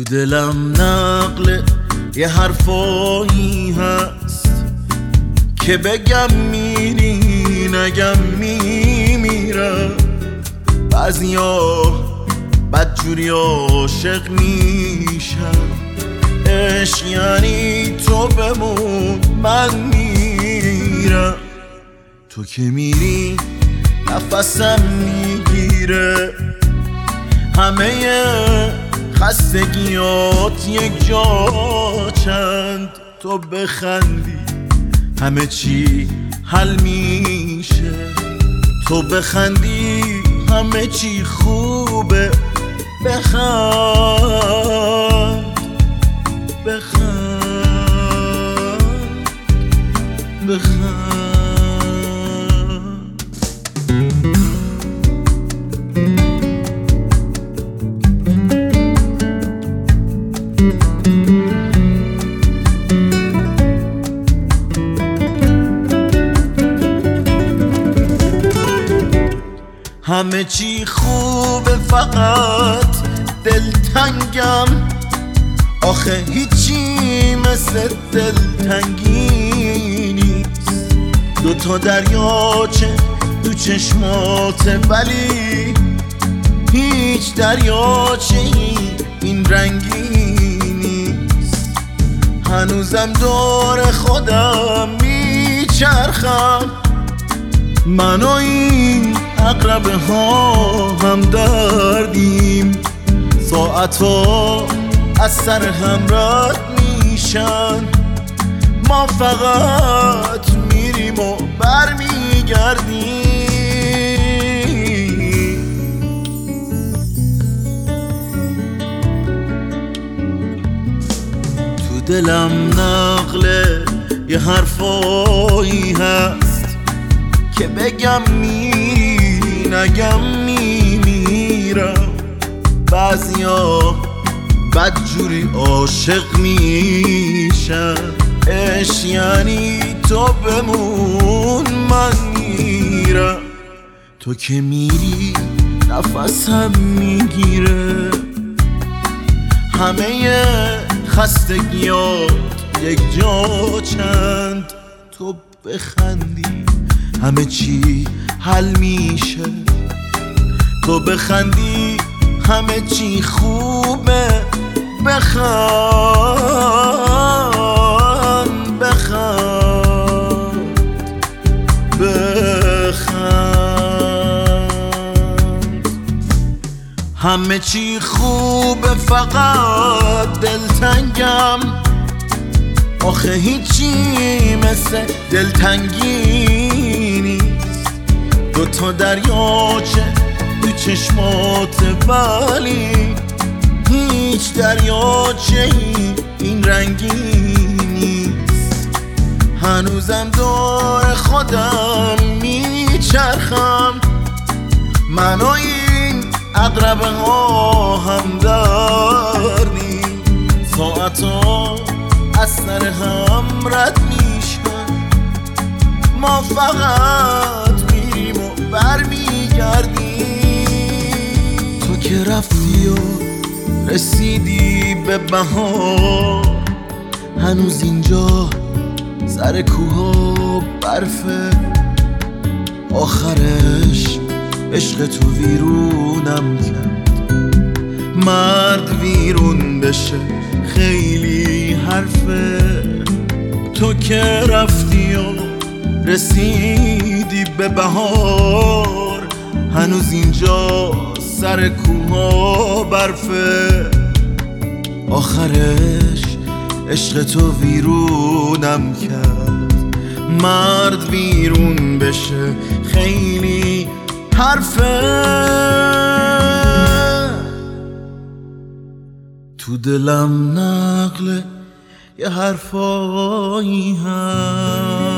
دلم نقل یه حرفایی هست که بگم میری نگم میمیرم. بعضیا بدجوری عاشق میشم، عشق یعنی تو بمون من میرم. تو که میری نفسم میگیره، همه خستگیات یک جا چند. تو بخندی همه چی حل میشه، تو بخندی همه چی خوبه. بخند بخند بخند. همه چی خوبه فقط دلتنگم، آخه هیچی مثل دلتنگی نیست. دوتا دریاچه تو چشماته ولی هیچ دریاچه این رنگی نیست. هنوزم دور خودم میچرخم، من و این عقربه ها هم دردیم. ساعتها از سر هم رد میشن، ما فقط میریم و برمیگردیم. تو دلم نقل یه حرفایی هست که بگم میری نگم میمیرم. بعضیا بدجوری عاشق میشن، عشق یعنی تو بمون من میرم. تو که میری نفسم میگیره، همه خستگیات یک جا چند. تو بخندی همه چی حل میشه، تو بخندی همه چی خوبه. بخند بخند بخند. همه چی خوبه فقط دلتنگم، آخه هیچی مثل دلتنگی نیست. دوتا دریاچه تو چشمات ولی هیچ دریاچه این رنگی نیست. هنوزم دور خودم میچرخم، من و این عقربه ها هم داریم. ساعتها از سر هم رد میشن، ما فقط میریم و برمیگردیم. تو که رفتی و رسیدی به بهار، هنوز اینجا سر کوها برفه. آخرش عشق تو ویرونم کرد، مرد ویرون بشه خیلی حرفه. تو که رفتی و رسیدی به بهار، هنوز اینجا سر کوها برفه. آخرش عشق تو ویرونم کرد، مرد ویرون بشه خیلی حرفه. تو دلم نقل یه حرفایی هست.